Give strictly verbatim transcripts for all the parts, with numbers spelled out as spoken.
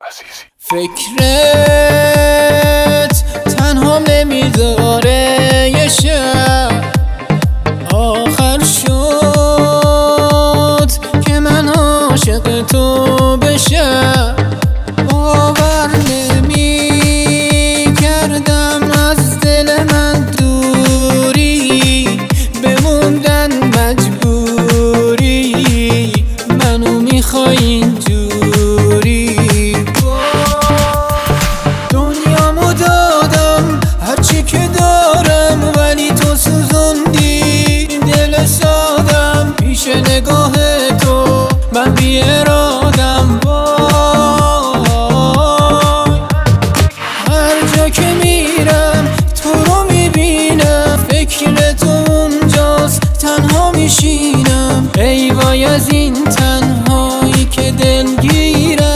عزیزی. فکرت تنها نمیذاره یه شب آخر شد که من عاشق تو بشم. باور نمی کردم از دل من دوری بموندن مجبوری منو میخوای اینجوری. دنیامو دادم هرچی که دارم ولی تو سوزوندی دل سادم پیش نگاه تو من بی ارادم. هر جا که میرم تو رو میبینم فکر تو اونجاست تنها میشینم. ای وای از این تنهایی که دلگیرم.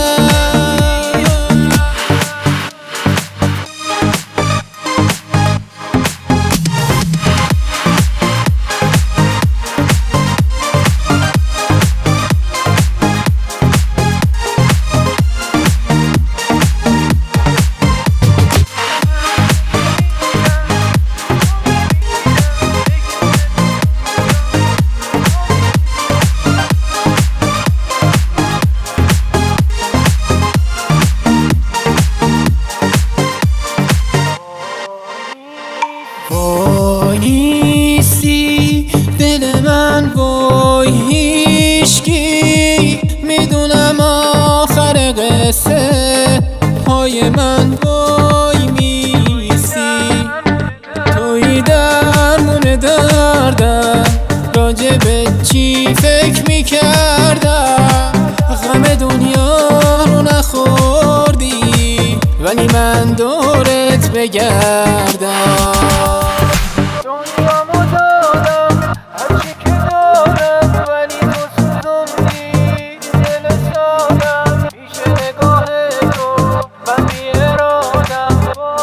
وای نیستی دل من وای هیشکی میدونم آخر قصه پای من وای میسی. توی درمون دردم راجع به چی فکر میکردم. غم دنیا رو نخوردی ولی من دورت بگردم. دنیامو دادم هرچی که دارم ولی تو سوزوندی دل سادم پیش نگاه تو من بی ارادم.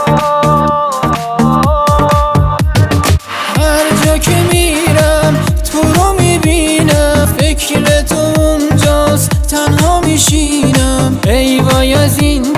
هر جا که میرم تو رو میبینم فکر تو اونجاست تنها میشینم. ای وای از این